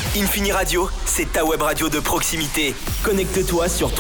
Infini Radio, c'est ta web radio de proximité. Connecte-toi sur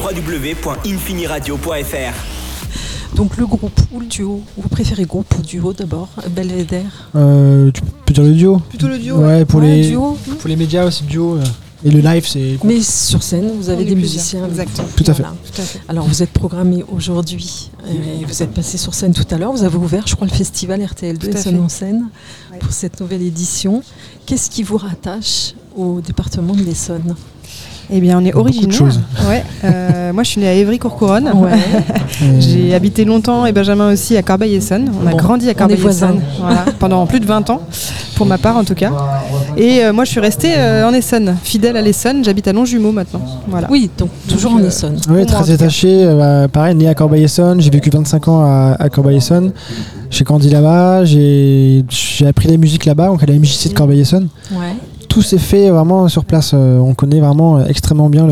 www.infiniradio.fr. Donc le groupe ou le duo, vous préférez groupe ou duo d'abord, Belvédère? Tu peux dire le duo. Plutôt le duo. Ouais, pour les médias aussi, duo. Et le live, c'est... Mais sur scène, vous avez des musiciens. Exactement. Tout à fait. Alors vous êtes programmé aujourd'hui, et vous êtes passé sur scène tout à l'heure, vous avez ouvert, je crois, le festival RTL2 Essonne en scène pour cette nouvelle édition. Qu'est-ce qui vous rattache au département de l'Essonne? Eh bien, on est originaire. Ouais. Moi, je suis née à Évry-Courcouronne. Ouais. J'ai habité longtemps, et Benjamin aussi, à Corbeil-Essonnes. On a grandi à Corbeil-Essonnes pendant plus de 20 ans, pour ma part en tout cas. Et moi, je suis restée en Essonne, fidèle à l'Essonne. J'habite à Longjumeau maintenant. Voilà. Oui, donc toujours en Essonne. Oui, très attaché. Pareil, né à Corbeil-Essonnes. J'ai vécu 25 ans à Corbeil-Essonnes. J'ai grandi là-bas. J'ai appris la musique là-bas, donc à la MJC de Corbeil-Essonnes. Ouais. Tout s'est fait vraiment sur place. On connaît vraiment extrêmement bien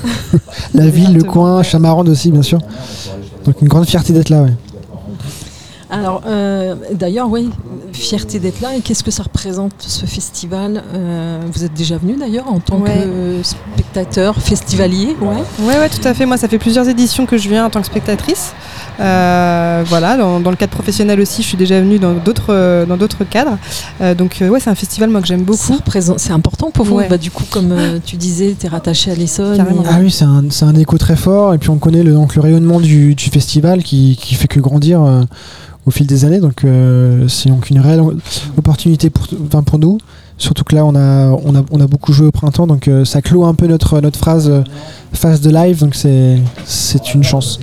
la ville, le coin, Chamarande aussi, bien sûr. Donc une grande fierté d'être là. Ouais. Alors, d'ailleurs, oui, fierté d'être là. Et qu'est-ce que ça représente, ce festival? Vous êtes déjà venu, d'ailleurs, en tant que spectateur, festivalier? Ouais, tout à fait. Moi, ça fait plusieurs éditions que je viens en tant que spectatrice. Voilà, dans le cadre professionnel aussi, je suis déjà venue dans d'autres cadres. Donc, c'est un festival, moi, que j'aime beaucoup. C'est important pour vous. Du coup, comme tu disais, tu es rattaché à l'Essonne. Ah oui, c'est un écho très fort. Et puis, on connaît le rayonnement du festival qui fait que grandir au fil des années. Donc, c'est donc une réelle opportunité pour nous. Surtout que là, on a beaucoup joué au printemps. Donc, ça clôt un peu notre phase de live. Donc, c'est une chance.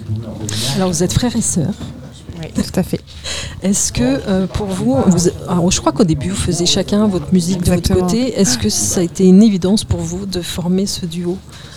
Alors vous êtes frères et sœurs. Oui, tout à fait. Est-ce que pour vous, alors, je crois qu'au début vous faisiez chacun votre musique de votre côté. Est-ce que ça a été une évidence pour vous de former ce duo?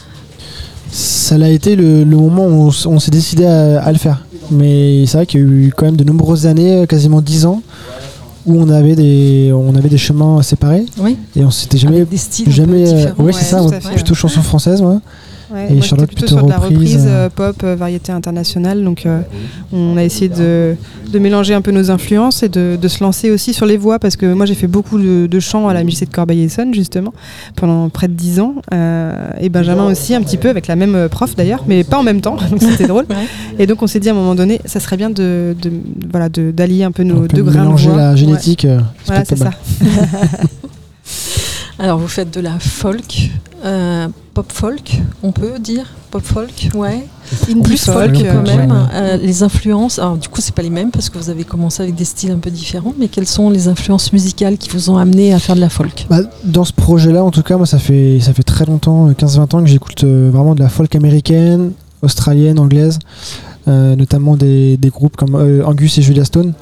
Ça l'a été le moment où on s'est décidé à le faire. Mais c'est vrai qu'il y a eu quand même de nombreuses années, quasiment 10 ans, où on avait des chemins séparés. Oui. Et on s'était jamais... Avec des styles un peu différents. Oui, c'est ça, plutôt chanson française, moi. Ouais, et moi Charlotte plutôt sur de la reprise pop, variété internationale. Donc on a essayé de mélanger un peu nos influences et de se lancer aussi sur les voix, parce que moi j'ai fait beaucoup de chants à la MJC de Corbeil-Essonnes justement pendant près de 10 ans, et Benjamin aussi un petit peu, avec la même prof d'ailleurs, mais pas en même temps, donc c'était drôle. Et donc on s'est dit à un moment donné, ça serait bien d'allier un peu nos deux grains de voix. Mélanger la génétique. Voilà, c'est ça. Alors vous faites de la folk, pop folk, on peut dire pop folk, indie plus folk quand même. Les influences, alors du coup c'est pas les mêmes parce que vous avez commencé avec des styles un peu différents, mais quelles sont les influences musicales qui vous ont amené à faire de la folk? Dans ce projet-là, en tout cas, moi ça fait très longtemps, 15-20 ans que j'écoute vraiment de la folk américaine, australienne, anglaise, notamment des groupes comme Angus et Julia Stone.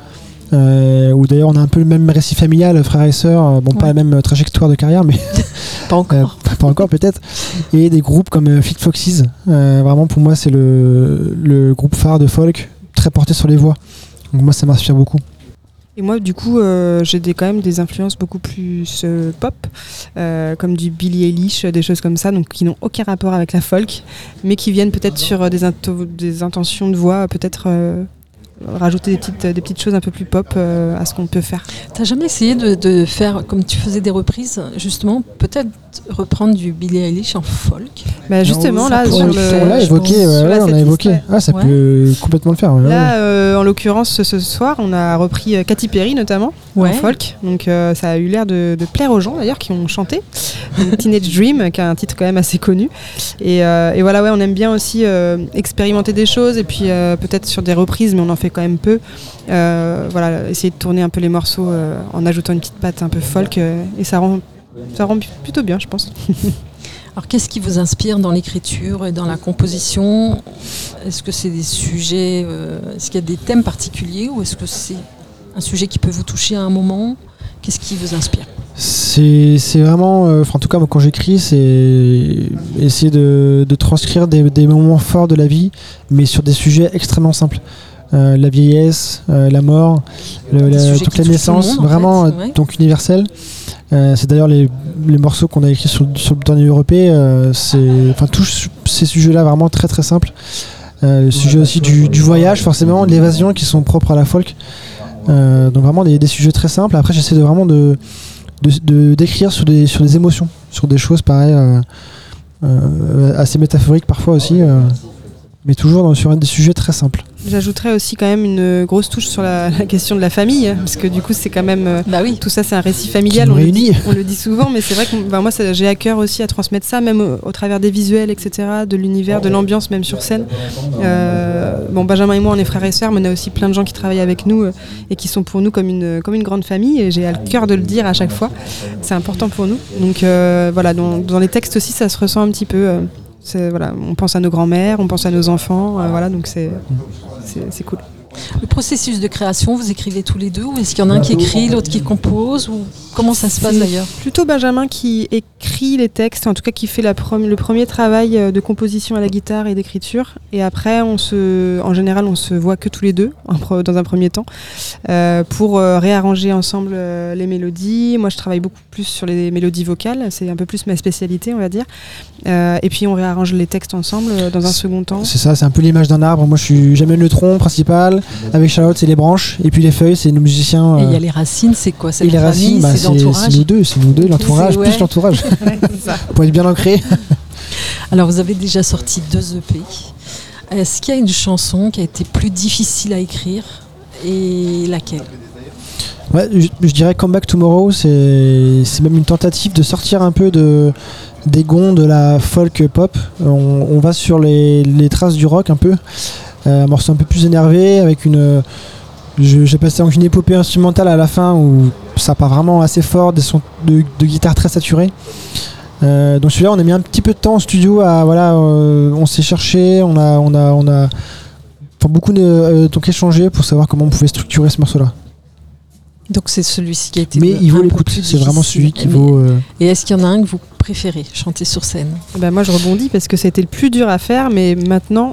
Où d'ailleurs on a un peu le même récit familial, frères et sœurs, pas la même trajectoire de carrière, mais pas encore. Pas encore peut-être. Et des groupes comme Fleet Foxes, vraiment pour moi c'est le groupe phare de folk, très porté sur les voix. Donc moi ça m'inspire beaucoup. Et moi du coup j'ai quand même des influences beaucoup plus pop, comme du Billie Eilish, des choses comme ça, donc qui n'ont aucun rapport avec la folk, mais qui viennent peut-être sur des intentions de voix, peut-être rajouter des petites choses un peu plus pop à ce qu'on peut faire. T'as jamais essayé de faire, comme tu faisais des reprises, justement, peut-être reprendre du Billie Eilish en folk? Justement, là, on l'a évoqué, on a évoqué. Ça peut complètement le faire. Là, en l'occurrence, ce soir, on a repris Katy Perry, notamment, en folk. Donc, ça a eu l'air de plaire aux gens, d'ailleurs, qui ont chanté. Teenage Dream, qui est un titre quand même assez connu. Et voilà, on aime bien aussi expérimenter des choses, et puis peut-être sur des reprises, mais on en fait quand même peu. Essayer de tourner un peu les morceaux en ajoutant une petite patte un peu folk, et ça rend plutôt bien, je pense. Alors qu'est-ce qui vous inspire dans l'écriture et dans la composition? Est-ce que c'est des sujets, est-ce qu'il y a des thèmes particuliers, ou est-ce que c'est un sujet qui peut vous toucher à un moment? Qu'est-ce qui vous inspire? C'est vraiment, en tout cas moi, quand j'écris, c'est essayer de transcrire des moments forts de la vie, mais sur des sujets extrêmement simples. La vieillesse, la mort, toute la naissance, vraiment, en fait, donc universel. C'est d'ailleurs les morceaux qu'on a écrits sur le dernier Europé, tous ces sujets-là vraiment très très simples. Le sujet aussi du voyage, forcément, de l'évasion, qui sont propres à la folk. Donc vraiment des sujets très simples. Après, j'essaie de d'écrire sur des émotions, sur des choses pareil, assez métaphoriques parfois aussi, mais toujours sur des sujets très simples. J'ajouterais aussi quand même une grosse touche sur la question de la famille, parce que du coup c'est quand même tout ça c'est un récit familial, on le dit souvent, mais c'est vrai que moi j'ai à cœur aussi à transmettre ça, même au travers des visuels, etc., de l'univers, de l'ambiance même sur scène. Benjamin et moi on est frères et sœurs, mais on a aussi plein de gens qui travaillent avec nous et qui sont pour nous comme une grande famille, et j'ai à cœur de le dire à chaque fois, c'est important pour nous. Donc dans les textes aussi ça se ressent un petit peu. On pense à nos grands-mères, on pense à nos enfants, donc c'est cool. Le processus de création, vous écrivez tous les deux, ou est-ce qu'il y en a un qui écrit, l'autre qui compose, ou comment ça se passe d'ailleurs ? Plutôt Benjamin qui écrit les textes, en tout cas qui fait le premier travail de composition à la guitare et d'écriture, et après en général on se voit que tous les deux dans un premier temps pour réarranger ensemble les mélodies. Moi je travaille beaucoup plus sur les mélodies vocales, c'est un peu plus ma spécialité on va dire, et puis on réarrange les textes ensemble dans un second temps. C'est ça, c'est un peu l'image d'un arbre. Moi j'amène le tronc principal, avec Charlotte c'est les branches, et puis les feuilles c'est nos musiciens. Et il y a les racines, c'est quoi? C'est et les racines, c'est nous deux, l'entourage, plus l'entourage. Ouais, c'est ça. Pour être bien ancré. Alors vous avez déjà sorti 2 EP. Est-ce qu'il y a une chanson qui a été plus difficile à écrire, et laquelle? Ouais, je dirais Come Back Tomorrow, c'est même une tentative de sortir un peu des gonds de la folk pop. On va sur les traces du rock un peu, un morceau un peu plus énervé avec j'appelle ça une épopée instrumentale à la fin où ça part vraiment assez fort, des sons de guitare très saturés. Donc celui-là on a mis un petit peu de temps en studio on s'est cherché, on a beaucoup échangé pour savoir comment on pouvait structurer ce morceau-là. Donc c'est celui-ci qui a été. Mais il vaut l'écoute, c'est vraiment celui qui vaut. Et est-ce qu'il y en a un que vous préférez chanter sur scène? Moi je rebondis parce que c'était le plus dur à faire, mais maintenant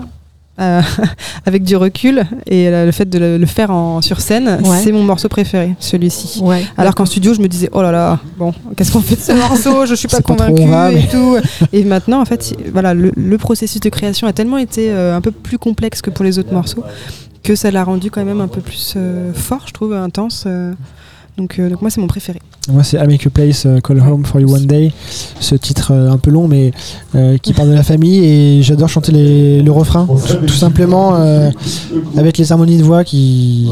avec du recul et le fait de le faire sur scène, c'est mon morceau préféré, celui-ci. Ouais, alors qu'en studio je me disais oh là là, bon qu'est-ce qu'on fait de ce morceau, je suis pas convaincue et tout. Et maintenant en fait le processus de création a tellement été un peu plus complexe que pour les autres morceaux, que ça l'a rendu quand même un peu plus fort, je trouve, intense. Donc moi c'est mon préféré. Moi c'est I Make a Place, Call Home for You One Day, ce titre un peu long mais qui parle de la famille, et j'adore chanter le refrain tout simplement avec les harmonies de voix qui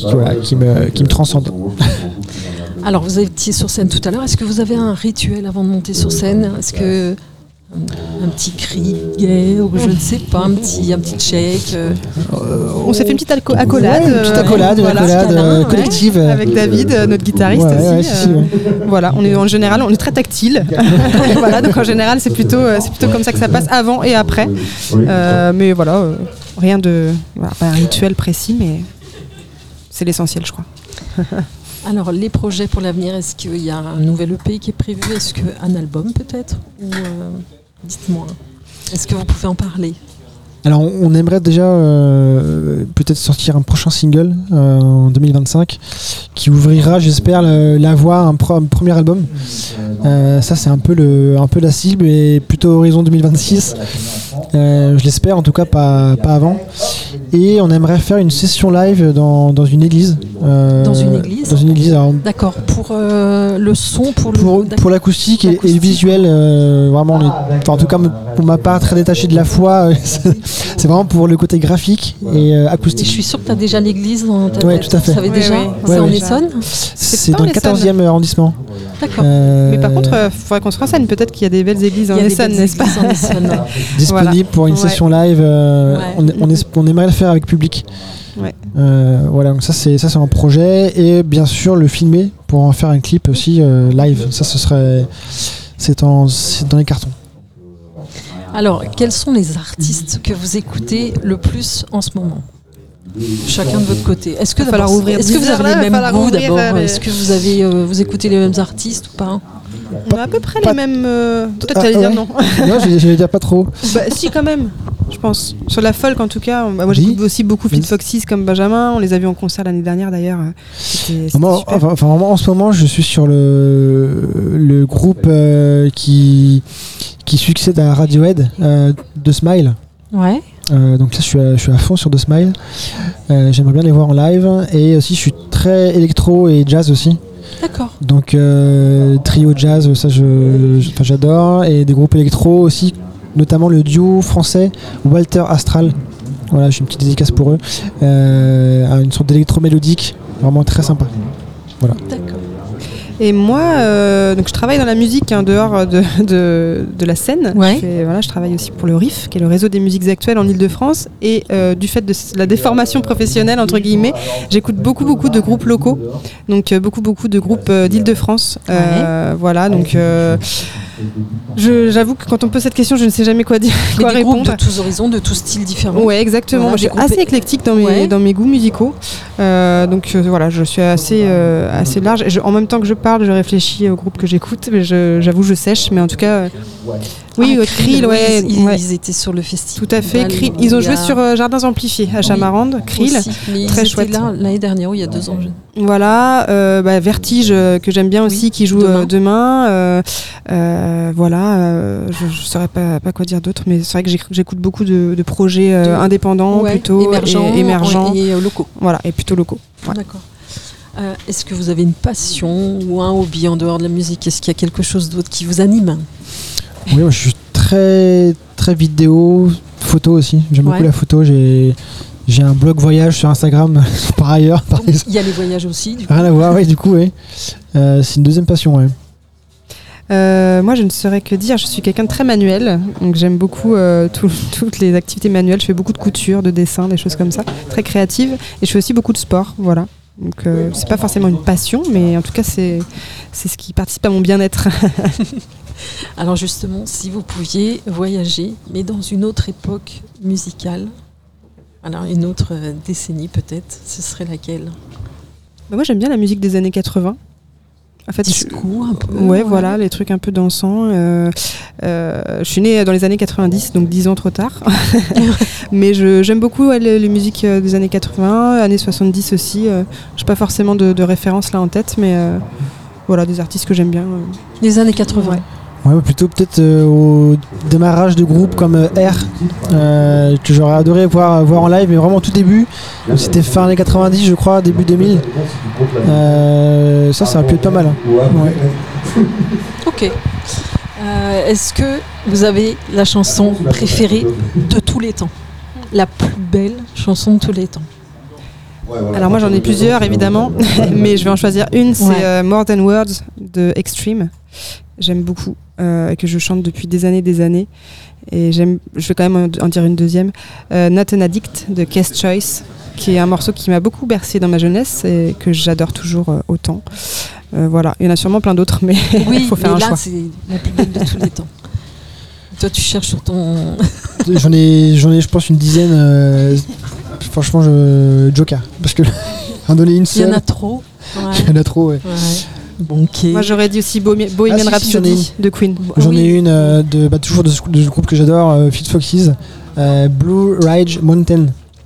me transcendent. Alors vous étiez sur scène tout à l'heure, est-ce que vous avez un rituel avant de monter sur scène? Est-ce que un petit cri gay, ou je ne sais pas, un petit check. On s'est fait une petite accolade. Une petite accolade collective. Avec David, notre guitariste aussi. Voilà, en général, on est très tactile. Voilà, donc en général, c'est plutôt comme ça que ça passe, avant et après. Mais voilà, rien de. Pas un rituel précis, mais c'est l'essentiel, je crois. Alors, les projets pour l'avenir, est-ce qu'il y a un nouvel EP qui est prévu? Est-ce qu'un album peut-être? Ou dites-moi, est-ce que vous pouvez en parler? Alors, on aimerait déjà peut-être sortir un prochain single en 2025 qui ouvrira, j'espère, la voie à un premier album. Ça, c'est un peu la cible, et plutôt horizon 2026. Je l'espère, en tout cas pas avant. Et on aimerait faire une session live dans une église. Dans une église. Dans une église. Alors, d'accord. Pour le son, pour l'acoustique et le visuel, vraiment. En tout cas, pour ma part, très détaché de la foi. C'est vraiment pour le côté graphique et acoustique. Je suis sûre que tu as déjà l'église dans ta tête. Oui, tout à fait. Vous savez déjà? C'est en Essonne? C'est dans le 14e arrondissement. D'accord. Mais par contre, il faudrait qu'on se renseigne. Peut-être qu'il y a des belles églises en Essonne, n'est-ce pas? Disponible pour une session live. On aimerait le faire avec public. Ouais. Voilà, donc ça c'est un projet, et bien sûr le filmer pour en faire un clip aussi live. Ça c'est dans les cartons. Alors, quels sont les artistes que vous écoutez le plus en ce moment? Chacun de votre côté. Est-ce que vous avez les mêmes goûts d'abord? Est-ce que vous écoutez les mêmes artistes ou pas? On a à peu près les mêmes. Peut-être t'allais dire non. Non, je vais dire pas trop. Si, quand même, je pense. Sur la folk, en tout cas. Moi, j'écoute aussi beaucoup Fleet Foxes comme Benjamin. On les a vus en concert l'année dernière, d'ailleurs. C'était super. Vraiment, en ce moment, je suis sur le groupe qui succède à Radiohead, The Smile. Ouais. Donc là, je suis à fond sur The Smile. J'aimerais bien les voir en live. Et aussi, je suis très électro et jazz aussi. D'accord. Donc trio jazz, ça j'adore, et des groupes électro aussi, notamment le duo français Walter Astral. Voilà, j'ai une petite dédicace pour eux. Une sorte d'électro mélodique, vraiment très sympa. Voilà. D'accord. Et moi, donc je travaille dans la musique en dehors de la scène. Ouais. Je travaille aussi pour le RIF, qui est le réseau des musiques actuelles en Ile-de-France. Et du fait de la déformation professionnelle, entre guillemets, j'écoute beaucoup de groupes locaux. Donc beaucoup de groupes d'Ile-de-France. Voilà, donc... J'avoue que quand on me pose cette question, je ne sais jamais quoi dire, quoi répondre. Groupes de tous horizons, de tous styles différents. Ouais, exactement. Moi, je suis assez éclectique dans mes goûts musicaux. Voilà, je suis assez large. En même temps que je parle, je réfléchis aux groupes que j'écoute. J'avoue, je sèche, mais en tout cas... Oui, Krill, ouais. Ils étaient sur le festival. Tout à fait, Krill. Ils ont joué sur Jardins Amplifiés à Chamarande, Krill. Très chouette. Ils étaient là l'année dernière, ou il y a 2 ans. Voilà, Vertige, que j'aime bien aussi, qui joue demain. Voilà, je ne saurais pas quoi dire d'autre, mais c'est vrai que j'écoute beaucoup de projets indépendants, plutôt émergents et locaux. Voilà, et plutôt locaux. Voilà. D'accord. Est-ce que vous avez une passion ou un hobby en dehors de la musique? Est-ce qu'il y a quelque chose d'autre qui vous anime? Oui, moi je suis très vidéo, photo aussi. J'aime beaucoup la photo. J'ai un blog voyage sur Instagram par ailleurs. Il y a les voyages aussi. Du coup. Rien à voir, oui, du coup, oui. C'est une deuxième passion, ouais. Moi, je ne saurais que dire. Je suis quelqu'un de très manuel, donc j'aime beaucoup toutes les activités manuelles. Je fais beaucoup de couture, de dessin, des choses comme ça, très créatives. Et je fais aussi beaucoup de sport, voilà. Donc c'est pas forcément une passion, mais en tout cas c'est ce qui participe à mon bien-être. Alors justement, si vous pouviez voyager, mais dans une autre époque musicale, alors une autre décennie peut-être, ce serait laquelle? Moi j'aime bien la musique des années 80. En fait, disco un peu. Ouais, voilà, les trucs un peu dansants. Je suis née dans les années 90, donc 10 ans trop tard. Mais j'aime beaucoup les musiques des années 80, années 70 aussi. Je n'ai pas forcément de référence là en tête, mais voilà, des artistes que j'aime bien. Les années 80. Ouais, plutôt peut-être au démarrage de groupes comme R, que j'aurais adoré voir en live, mais vraiment au tout début. C'était fin années 90, je crois, début 2000. Ça aurait pu être pas mal. Hein. Ouais. Ok. Est-ce que vous avez la chanson préférée de tous les temps? La plus belle chanson de tous les temps? Alors moi j'en ai plusieurs évidemment, mais je vais en choisir une, c'est More Than Words de Extreme. J'aime beaucoup et que je chante depuis des années. Et je vais quand même en dire une deuxième. Not an Addict de Case Choice, qui est un morceau qui m'a beaucoup bercé dans ma jeunesse et que j'adore toujours autant. Voilà, il y en a sûrement plein d'autres, mais il faut faire un choix. Oui, c'est la plus belle de tous les temps. Toi, tu cherches sur ton... J'en ai, je pense, une dizaine. Franchement, Joker. Parce que en donner une seule... Il y en a trop. Il y en a trop, ouais. Bon, okay. Moi, j'aurais dit aussi Bohemian Rhapsody de Queen. J'en ai une toujours de ce groupe que j'adore, Fleet Foxes, Blue Ridge Mountain.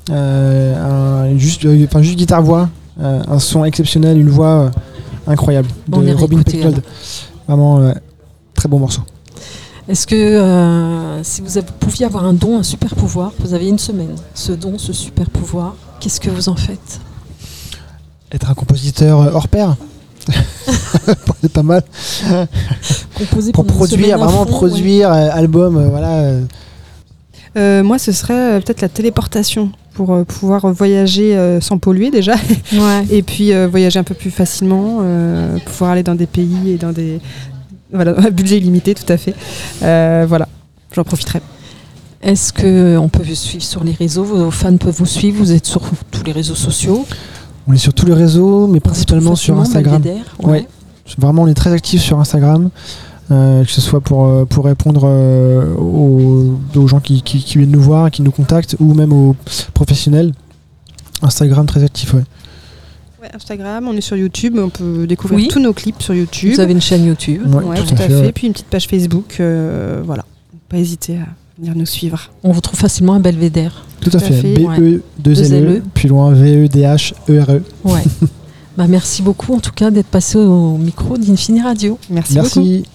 Juste guitare-voix, un son exceptionnel, une voix incroyable de Robin Pecknold. Vraiment très bon morceau. Est-ce que si vous pouviez avoir un don, un super pouvoir, vous avez une semaine, ce don, ce super pouvoir, qu'est-ce que vous en faites? Être un compositeur hors pair. C'est pas mal. Composer pour produire, vraiment produire, album, voilà. Moi, ce serait peut-être la téléportation pour pouvoir voyager sans polluer déjà, et puis voyager un peu plus facilement, pouvoir aller dans des pays et dans des un budget illimité, tout à fait. Voilà, j'en profiterai. Est-ce qu'on peut vous suivre sur les réseaux? Vos fans peuvent vous suivre? Vous êtes sur tous les réseaux sociaux? On est sur tous les réseaux, mais principalement sur Instagram. Ouais. Vraiment, on est très actifs sur Instagram, que ce soit pour répondre aux gens qui viennent nous voir, qui nous contactent, ou même aux professionnels. Instagram, très actif, ouais. Instagram, on est sur YouTube, on peut découvrir tous nos clips sur YouTube. Vous avez une chaîne YouTube? Ouais, tout à fait. Puis une petite page Facebook, voilà. Pas hésiter à venir nous suivre. On vous trouve facilement à Belvédère. Tout à fait. BE2LE, puis loin VEDHERE. Ouais. Merci beaucoup en tout cas d'être passé au micro d'Infini Radio. Merci beaucoup.